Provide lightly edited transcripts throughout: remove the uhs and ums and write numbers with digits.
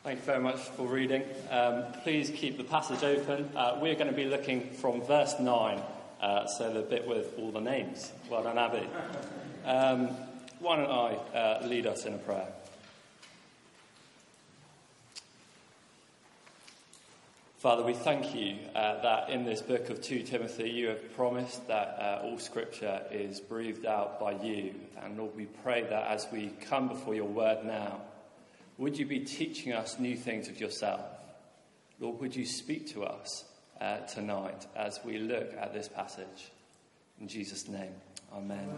Thank you very much for reading. Please keep the passage open. We're going to be looking from verse 9, so the bit with all the names. Well done, Abby. Why don't I lead us in a prayer? Father, we thank you that in this book of 2 Timothy you have promised that all scripture is breathed out by you. And Lord, we pray that as we come before your word now, would you be teaching us new things of yourself? Lord, would you speak to us tonight as we look at this passage? In Jesus' name, amen.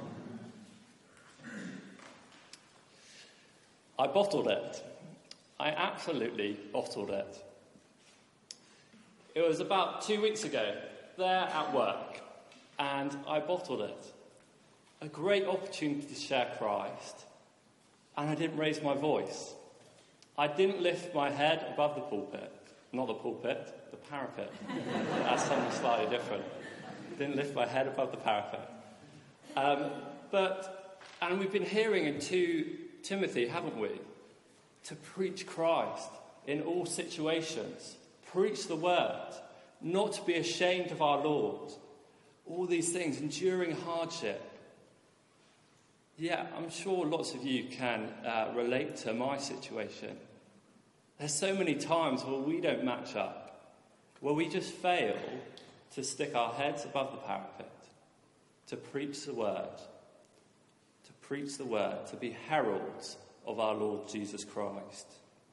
I bottled it. I absolutely bottled it. It was about 2 weeks ago, there at work, and I bottled it. A great opportunity to share Christ, and I didn't raise my voice. I didn't lift my head above the pulpit. Not the pulpit, the parapet. That's something slightly different. Didn't lift my head above the parapet. And we've been hearing in 2 Timothy, haven't we? To preach Christ in all situations. Preach the word, not to be ashamed of our Lord. All these things, enduring hardship. Yeah, I'm sure lots of you can relate to my situation. There's so many times where we don't match up, where we just fail to stick our heads above the parapet, to preach the word, to be heralds of our Lord Jesus Christ.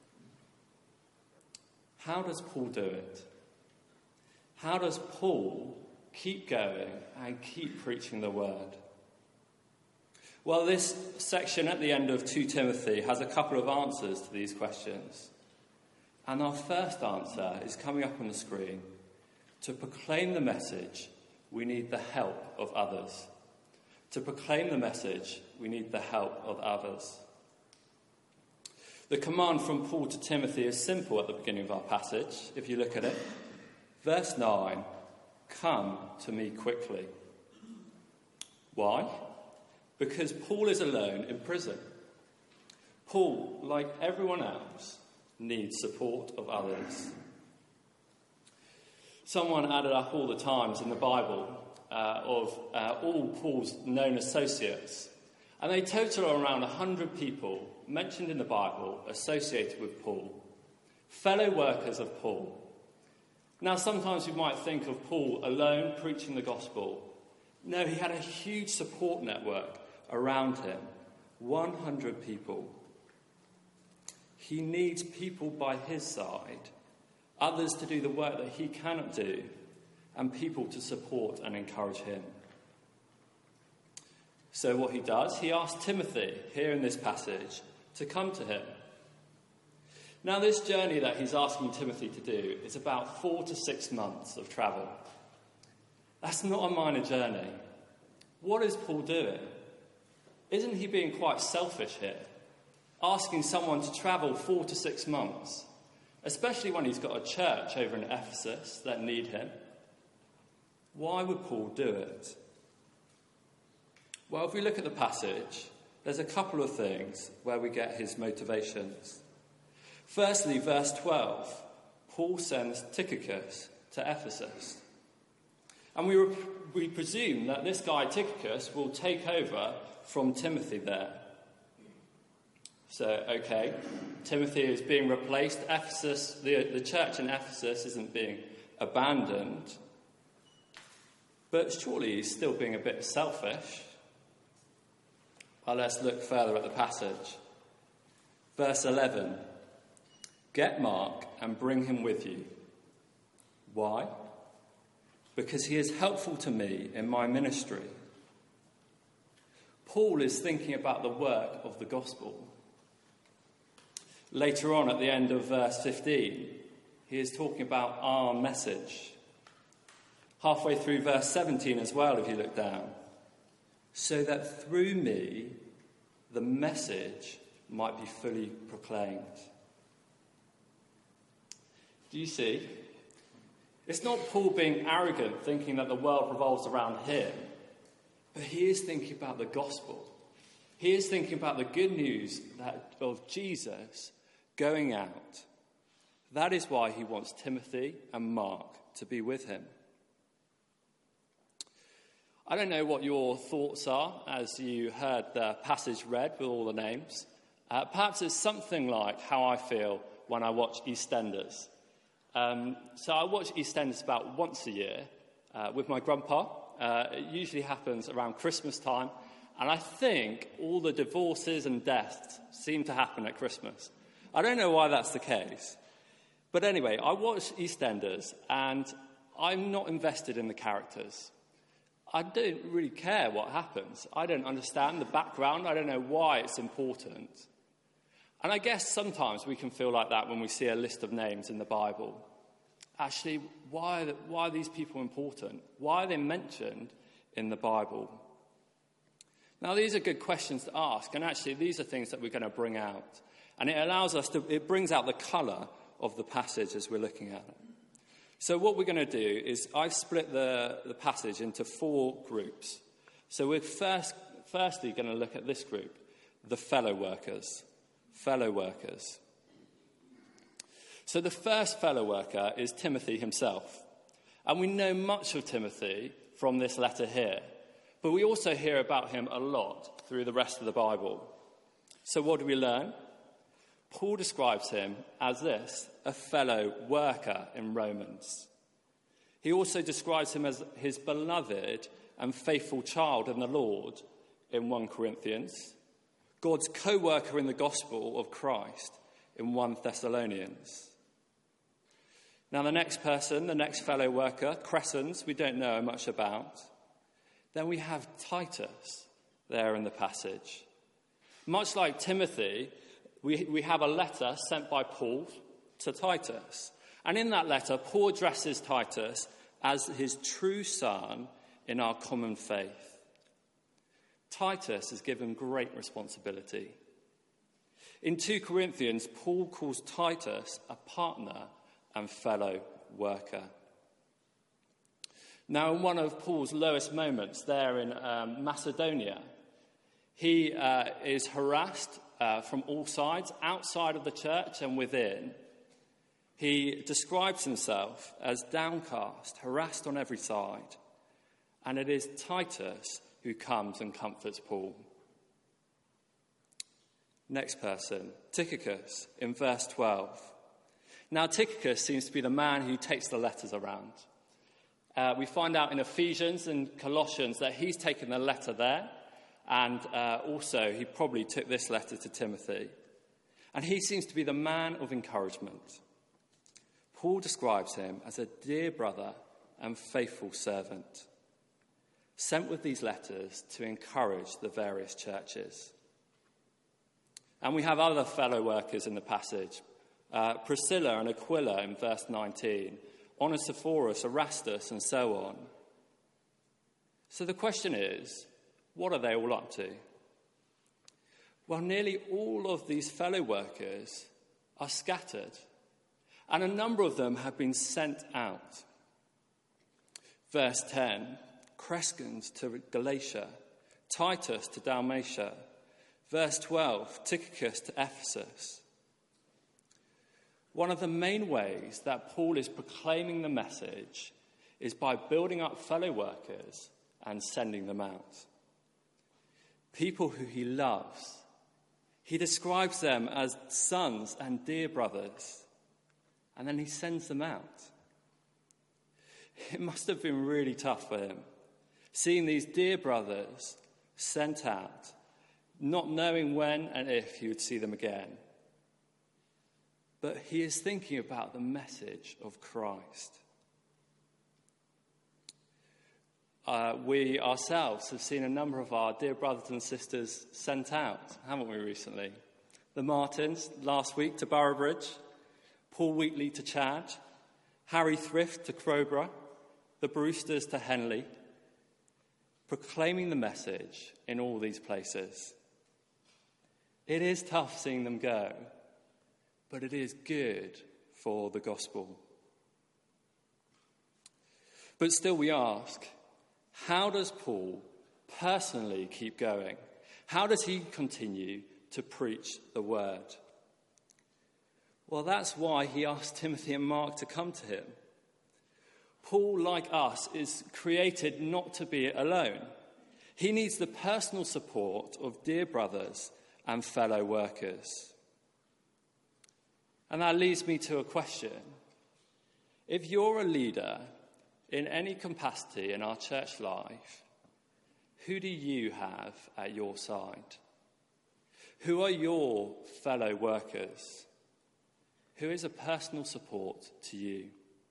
How does Paul do it? How does Paul keep going and keep preaching the word? Well, this section at the end of 2 Timothy has a couple of answers to these questions. And our first answer is coming up on the screen. To proclaim the message, we need the help of others. To proclaim the message, we need the help of others. The command from Paul to Timothy is simple at the beginning of our passage, if you look at it. Verse 9, come to me quickly. Why? Because Paul is alone in prison. Paul, like everyone else, needs support of others. Someone added up all the times in the Bible of all Paul's known associates, and they total around 100 people mentioned in the Bible associated with Paul, fellow workers of Paul. Now, sometimes you might think of Paul alone preaching the gospel. No, he had a huge support network around him, 100 people. He needs people by his side, others to do the work that he cannot do, and people to support and encourage him. So what he does, he asks Timothy, here in this passage, to come to him. Now, this journey that he's asking Timothy to do is about 4 to 6 months of travel. That's not a minor journey. What is Paul doing? Isn't he being quite selfish here? Asking someone to travel 4 to 6 months, especially when he's got a church over in Ephesus that need him. Why would Paul do it? Well, if we look at the passage, there's a couple of things where we get his motivations. Firstly, verse 12, Paul sends Tychicus to Ephesus. And we presume that this guy Tychicus will take over from Timothy there. So, okay, Timothy is being replaced. Ephesus, the church in Ephesus isn't being abandoned. But surely he's still being a bit selfish. Well, let's look further at the passage. Verse 11. Get Mark and bring him with you. Why? Because he is helpful to me in my ministry. Paul is thinking about the work of the gospel. Later on, at the end of verse 15, he is talking about our message. Halfway through verse 17 as well, if you look down. So that through me, the message might be fully proclaimed. Do you see? It's not Paul being arrogant, thinking that the world revolves around him, but he is thinking about the gospel. He is thinking about the good news of Jesus going out. That is why he wants Timothy and Mark to be with him. I don't know what your thoughts are as you heard the passage read with all the names. Perhaps it's something like how I feel when I watch EastEnders. So I watch EastEnders about once a year with my grandpa. It usually happens around Christmas time. And I think all the divorces and deaths seem to happen at Christmas. I don't know why that's the case. But anyway, I watch EastEnders and I'm not invested in the characters. I don't really care what happens. I don't understand the background. I don't know why it's important. And I guess sometimes we can feel like that when we see a list of names in the Bible. Actually, why are these people important? Why are they mentioned in the Bible? Now, these are good questions to ask, and actually these are things that we're going to bring out. And it brings out the colour of the passage as we're looking at it. So what we're going to do is I've split the passage into 4 groups. So we're firstly going to look at this group, the fellow workers. Fellow workers. So the first fellow worker is Timothy himself. And we know much of Timothy from this letter here. But we also hear about him a lot through the rest of the Bible. So what do we learn? Paul describes him as this, a fellow worker in Romans. He also describes him as his beloved and faithful child in the Lord in 1 Corinthians, God's co-worker in the gospel of Christ in 1 Thessalonians. Now the next person, the next fellow worker, Crescens, we don't know much about. Then we have Titus there in the passage. Much like Timothy, we have a letter sent by Paul to Titus. And in that letter, Paul addresses Titus as his true son in our common faith. Titus is given great responsibility. In 2 Corinthians, Paul calls Titus a partner and fellow worker. Now, in one of Paul's lowest moments there in Macedonia, he is harassed from all sides, outside of the church and within. He describes himself as downcast, harassed on every side. And it is Titus who comes and comforts Paul. Next person, Tychicus, in verse 12. Now, Tychicus seems to be the man who takes the letters around. We find out in Ephesians and Colossians that he's taken the letter there. And also, he probably took this letter to Timothy. And he seems to be the man of encouragement. Paul describes him as a dear brother and faithful servant, sent with these letters to encourage the various churches. And we have other fellow workers in the passage. Priscilla and Aquila in verse 19. Onesiphorus, Erastus, and so on. So the question is, what are they all up to? Well, nearly all of these fellow workers are scattered, and a number of them have been sent out. Verse 10, Crescens to Galatia, Titus to Dalmatia. Verse 12, Tychicus to Ephesus. One of the main ways that Paul is proclaiming the message is by building up fellow workers and sending them out. People who he loves. He describes them as sons and dear brothers, and then he sends them out. It must have been really tough for him, seeing these dear brothers sent out, not knowing when and if he would see them again. But he is thinking about the message of Christ. We ourselves have seen a number of our dear brothers and sisters sent out, haven't we, recently? The Martins last week to Boroughbridge, Paul Wheatley to Chad, Harry Thrift to Crowborough, the Brewsters to Henley, proclaiming the message in all these places. It is tough seeing them go, but it is good for the gospel. But still we ask, how does Paul personally keep going? How does he continue to preach the word? Well, that's why he asked Timothy and Mark to come to him. Paul, like us, is created not to be alone. He needs the personal support of dear brothers and fellow workers. And that leads me to a question. If you're a leader in any capacity in our church life, who do you have at your side? Who are your fellow workers? Who is a personal support to you?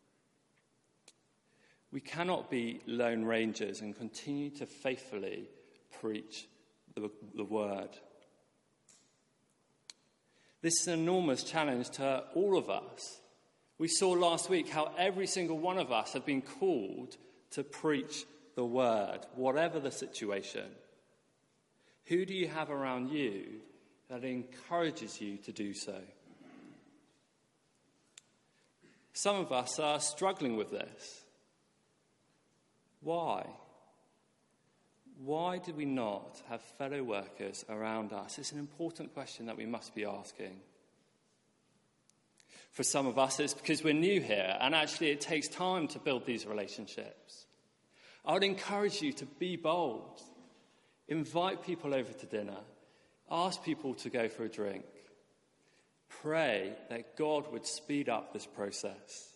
We cannot be lone rangers and continue to faithfully preach the word. This is an enormous challenge to all of us. We saw last week how every single one of us have been called to preach the word, whatever the situation. Who do you have around you that encourages you to do so? Some of us are struggling with this. Why? Why do we not have fellow workers around us? It's an important question that we must be asking. For some of us, it's because we're new here, and actually it takes time to build these relationships. I would encourage you to be bold. Invite people over to dinner. Ask people to go for a drink. Pray that God would speed up this process.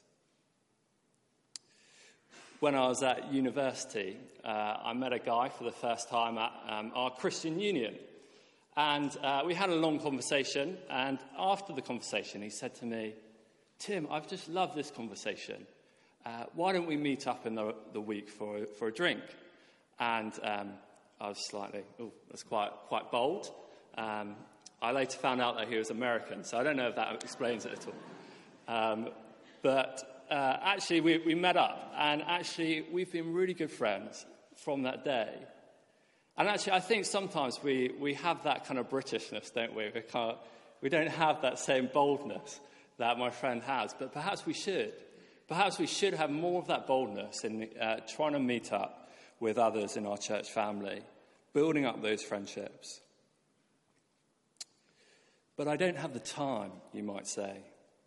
When I was at university, I met a guy for the first time at our Christian Union. And we had a long conversation. And after the conversation, he said to me, "Tim, I've just loved this conversation. Why don't we meet up in the week for a drink?" And I was slightly, that's quite bold. I later found out that he was American, so I don't know if that explains it at all. But actually, we met up, and actually, we've been really good friends from that day. And actually, I think sometimes we have that kind of Britishness, don't we? We don't have that same boldness that my friend has, but perhaps we should. Perhaps we should have more of that boldness in trying to meet up with others in our church family, building up those friendships. But I don't have the time, you might say.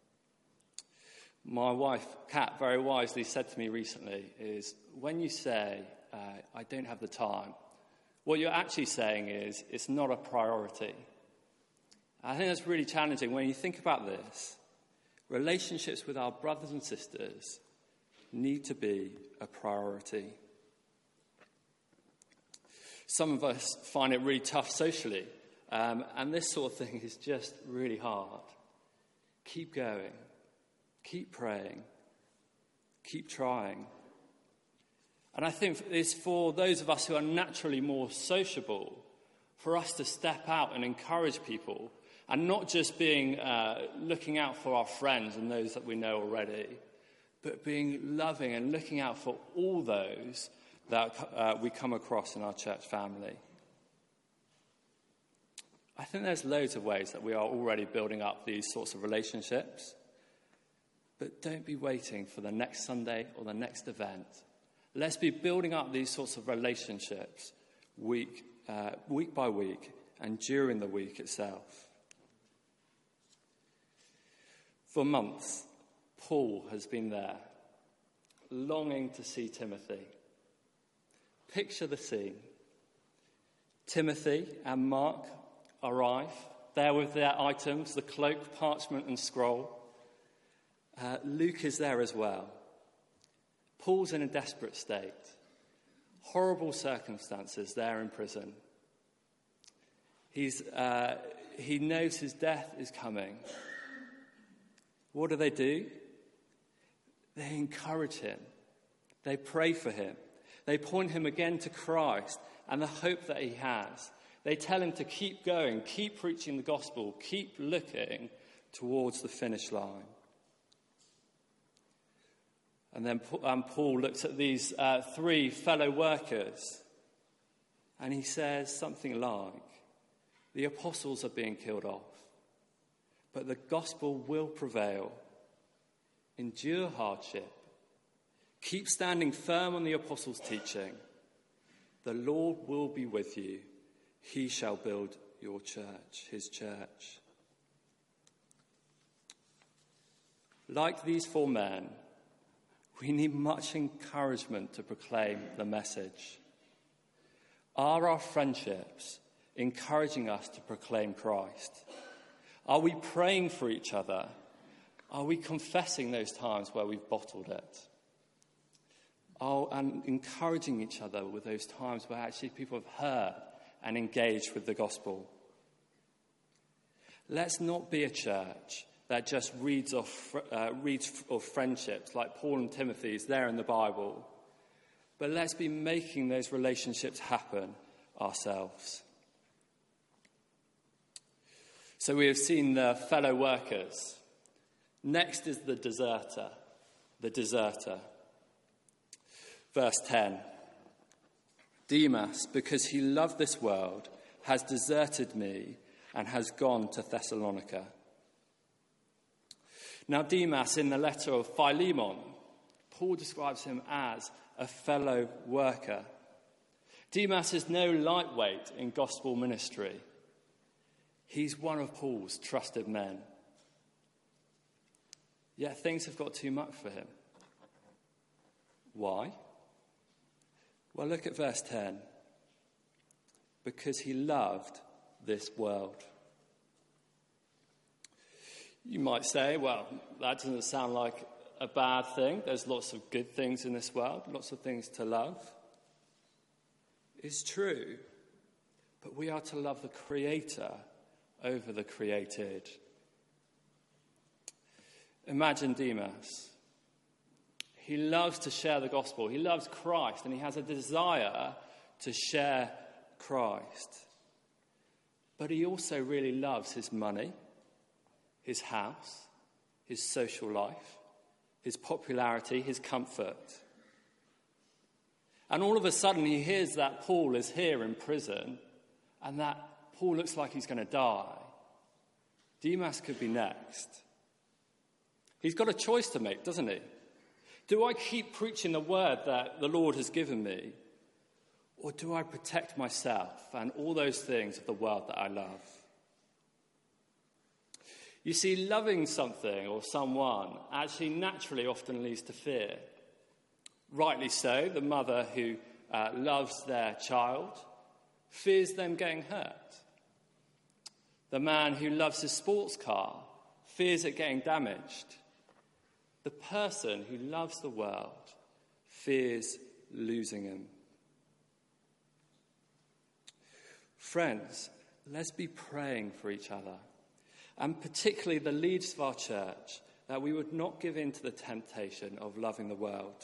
My wife, Kat, very wisely said to me recently is, when you say, I don't have the time, what you're actually saying is, it's not a priority. I think that's really challenging. When you think about this, relationships with our brothers and sisters need to be a priority. Some of us find it really tough socially, and this sort of thing is just really hard. Keep going. Keep praying. Keep trying. And I think it's for those of us who are naturally more sociable, for us to step out and encourage people, and not just being looking out for our friends and those that we know already, but being loving and looking out for all those that we come across in our church family. I think there's loads of ways that we are already building up these sorts of relationships. But don't be waiting for the next Sunday or the next event. Let's be building up these sorts of relationships week by week and during the week itself. For months, Paul has been there, longing to see Timothy. Picture the scene. Timothy and Mark arrive, there with their items, the cloak, parchment and scroll. Luke is there as well. Paul's in a desperate state. Horrible circumstances there in prison. He knows his death is coming. What do? They encourage him. They pray for him. They point him again to Christ and the hope that he has. They tell him to keep going, keep preaching the gospel, keep looking towards the finish line. And then Paul looks at these three fellow workers and he says something like, the apostles are being killed off, but the gospel will prevail. Endure hardship. Keep standing firm on the apostles' teaching. The Lord will be with you. He shall build your church, his church. Like these 4 men, we need much encouragement to proclaim the message. Are our friendships encouraging us to proclaim Christ? Are we praying for each other? Are we confessing those times where we've bottled it? And encouraging each other with those times where actually people have heard and engaged with the gospel? Let's not be a church that just reads of friendships like Paul and Timothy's there in the Bible, but let's be making those relationships happen ourselves. So we have seen the fellow workers. Next is the deserter. The deserter. Verse 10. Demas, because he loved this world, has deserted me and has gone to Thessalonica. Now Demas, in the letter of Philemon, Paul describes him as a fellow worker. Demas is no lightweight in gospel ministry. He's one of Paul's trusted men. Yet things have got too much for him. Why? Well, look at verse 10. Because he loved this world. You might say, well, that doesn't sound like a bad thing. There's lots of good things in this world, lots of things to love. It's true, but we are to love the Creator over the created. Imagine Demas. He loves to share the gospel. He loves Christ, and he has a desire to share Christ. But he also really loves his money, his house, his social life, his popularity, his comfort. And all of a sudden he hears that Paul is here in prison and that Paul looks like he's going to die. Demas could be next. He's got a choice to make, doesn't he? Do I keep preaching the word that the Lord has given me? Or do I protect myself and all those things of the world that I love? You see, loving something or someone actually naturally often leads to fear. Rightly so, the mother who loves their child fears them getting hurt. The man who loves his sports car fears it getting damaged. The person who loves the world fears losing him. Friends, let's be praying for each other, and particularly the leaders of our church, that we would not give in to the temptation of loving the world.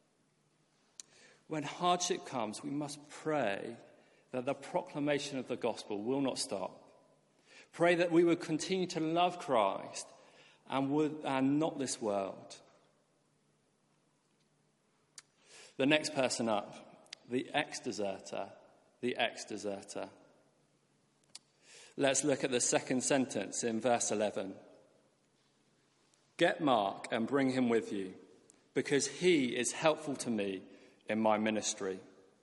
When hardship comes, we must pray that the proclamation of the gospel will not stop. Pray that we would continue to love Christ and not this world. The next person up, the ex-deserter. The ex-deserter. Let's look at the second sentence in verse 11. Get Mark and bring him with you, because he is helpful to me in my ministry.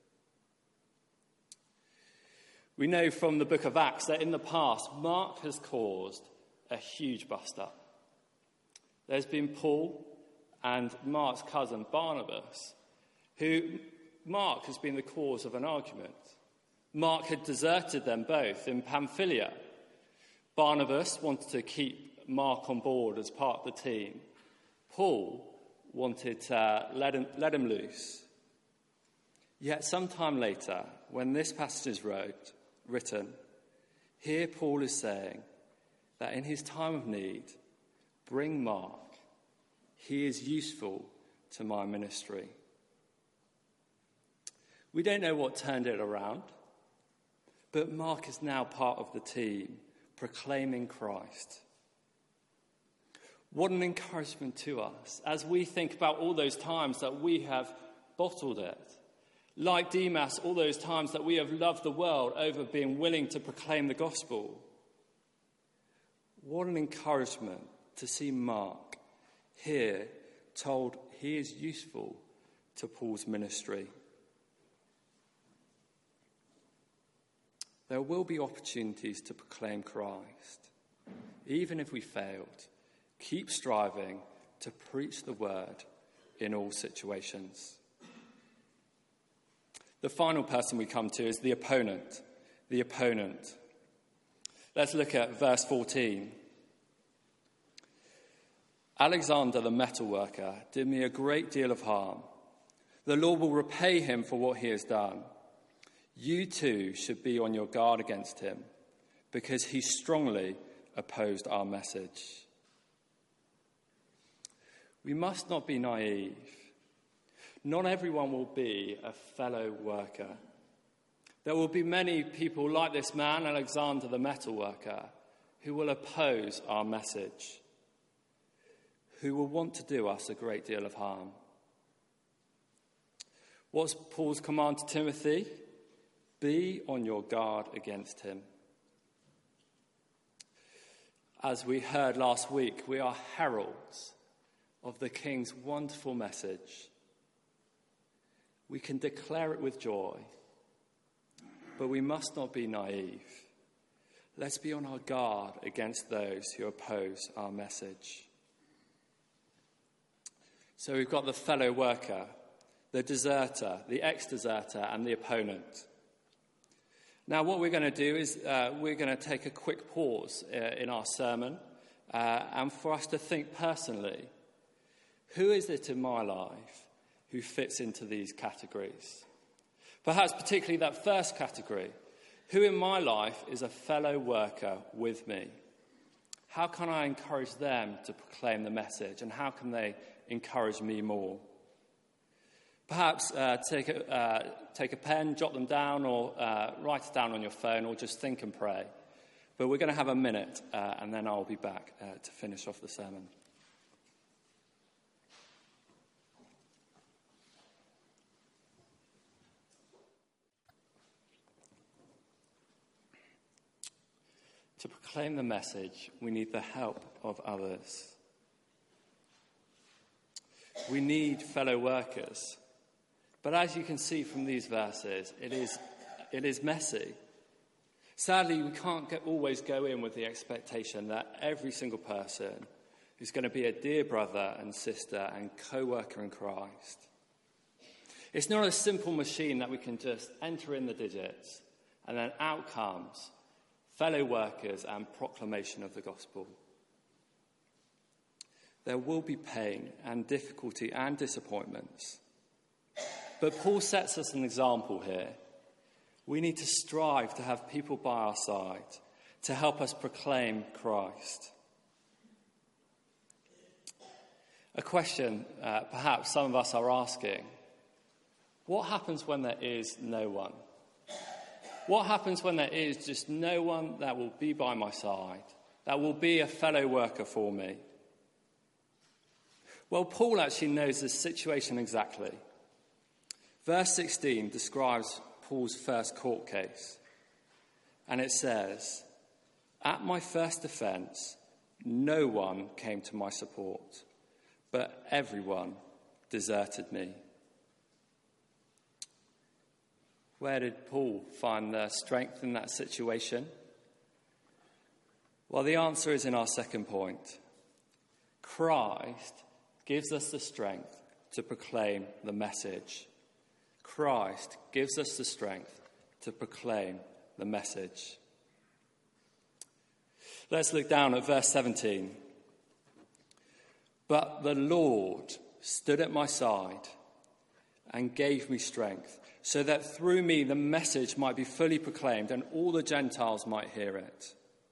We know from the book of Acts that in the past, Mark has caused a huge bust-up. There's been Paul and Mark's cousin Barnabas, who Mark has been the cause of an argument. Mark had deserted them both in Pamphylia. Barnabas wanted to keep Mark on board as part of the team. Paul wanted to let him loose. Yet sometime later, when this passage is written, here Paul is saying that in his time of need, bring Mark. He is useful to my ministry. We don't know what turned it around, but Mark is now part of the team proclaiming Christ. What an encouragement to us as we think about all those times that we have bottled it. Like Demas, all those times that we have loved the world over being willing to proclaim the gospel. What an encouragement to see Mark here told he is useful to Paul's ministry. There will be opportunities to proclaim Christ. Even if we failed, keep striving, to preach the word in all situations. The final person we come to is the opponent. The opponent. Let's look at verse 14. Alexander the metalworker did me a great deal of harm. The Lord will repay him for what he has done. You too should be on your guard against him, because he strongly opposed our message. We must not be naive. Not everyone will be a fellow worker. There will be many people like this man, Alexander the metalworker, who will oppose our message, who will want to do us a great deal of harm. What's Paul's command to Timothy? Be on your guard against him. As we heard last week, we are heralds of the King's wonderful message. We can declare it with joy, but we must not be naive. Let's be on our guard against those who oppose our message. So we've got the fellow worker, the deserter, the ex-deserter, and the opponent. Now what we're going to do is we're going to take a quick pause in our sermon and for us to think personally, who is it in my life who fits into these categories? Perhaps particularly that first category. Who in my life is a fellow worker with me? How can I encourage them to proclaim the message, and how can they encourage me more? Perhaps take a pen, jot them down, or write it down on your phone, or just think and pray. But we're going to have a minute, and then I'll be back to finish off the sermon. To proclaim the message, we need the help of others. We need fellow workers. But as you can see from these verses, it is messy. Sadly, we can't always go in with the expectation that every single person is going to be a dear brother and sister and co-worker in Christ. It's not a simple machine that we can just enter in the digits and then out comes fellow workers and proclamation of the gospel. There will be pain and difficulty and disappointments. But Paul sets us an example here. We need to strive to have people by our side to help us proclaim Christ. A question perhaps some of us are asking: what happens when there is no one? What happens when there is just no one that will be by my side, that will be a fellow worker for me? Well, Paul actually knows this situation exactly. Verse 16 describes Paul's first court case. And it says, "At my first offence, no one came to my support, but everyone deserted me." Where did Paul find the strength in that situation? Well, the answer is in our second point. Christ gives us the strength to proclaim the message. Christ gives us the strength to proclaim the message. Let's look down at verse 17. "But the Lord stood at my side and gave me strength, so that through me the message might be fully proclaimed and all the Gentiles might hear it."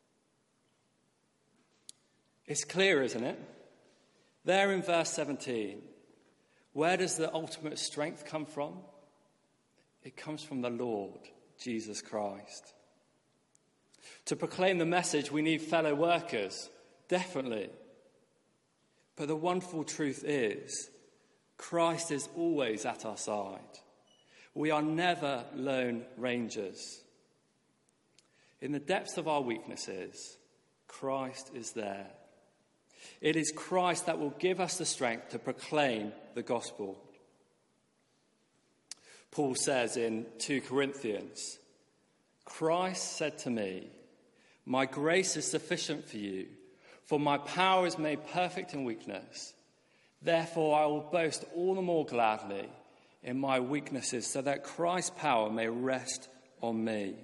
It's clear, isn't it? There in verse 17, where does the ultimate strength come from? It comes from the Lord, Jesus Christ. To proclaim the message, we need fellow workers, definitely. But the wonderful truth is, Christ is always at our side. We are never lone rangers. In the depths of our weaknesses, Christ is there. It is Christ that will give us the strength to proclaim the gospel. Paul says in 2 Corinthians, "Christ said to me, 'My grace is sufficient for you, for my power is made perfect in weakness. Therefore, I will boast all the more gladly in my weaknesses, so that Christ's power may rest on me.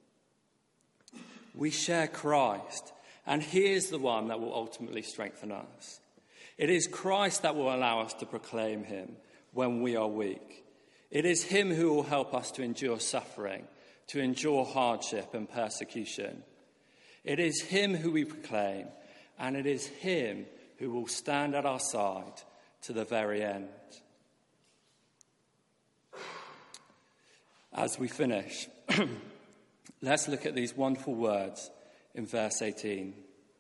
We share Christ, and he is the one that will ultimately strengthen us. It is Christ that will allow us to proclaim him when we are weak. It is him who will help us to endure suffering, to endure hardship and persecution. It is him who we proclaim, and it is him who will stand at our side to the very end. As we finish, let's look at these wonderful words in verse 18.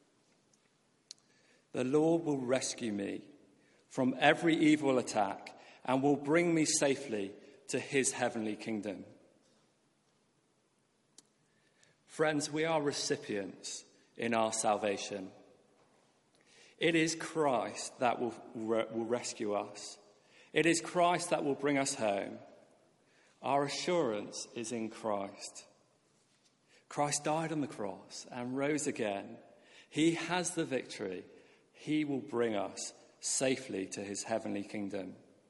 The Lord will rescue me from every evil attack and will bring me safely to his heavenly kingdom. Friends, we are recipients in our salvation. It is Christ that will rescue us. It is Christ that will bring us home. Our assurance is in Christ. Christ died on the cross and rose again. He has the victory. He will bring us safely to his heavenly kingdom.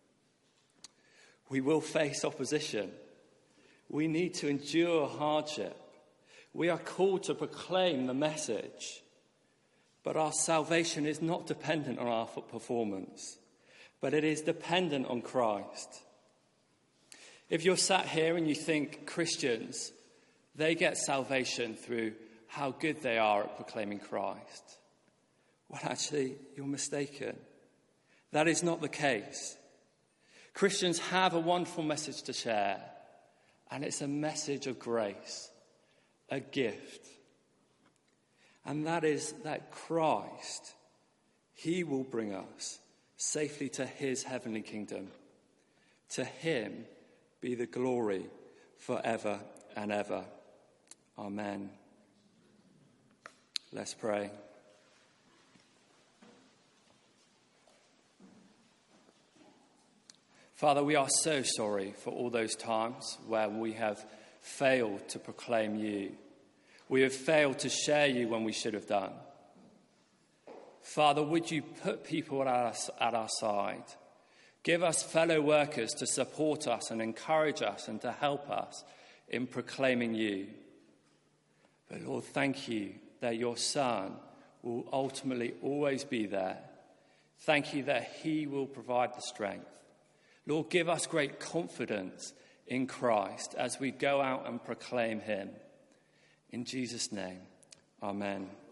We will face opposition. We need to endure hardship. We are called to proclaim the message. But our salvation is not dependent on our performance, but it is dependent on Christ. If you're sat here and you think Christians, they get salvation through how good they are at proclaiming Christ, well, actually, you're mistaken. That is not the case. Christians have a wonderful message to share, and it's a message of grace, a gift. And that is that Christ, he will bring us safely to his heavenly kingdom. To him be the glory forever and ever. Amen. Let's pray. Father, we are so sorry for all those times where we have failed to proclaim you. We have failed to share you when we should have done. Father, would you put people at our side? Give us fellow workers to support us and encourage us and to help us in proclaiming you. But Lord, thank you that your Son will ultimately always be there. Thank you that he will provide the strength. Lord, give us great confidence in Christ as we go out and proclaim him. In Jesus' name, amen.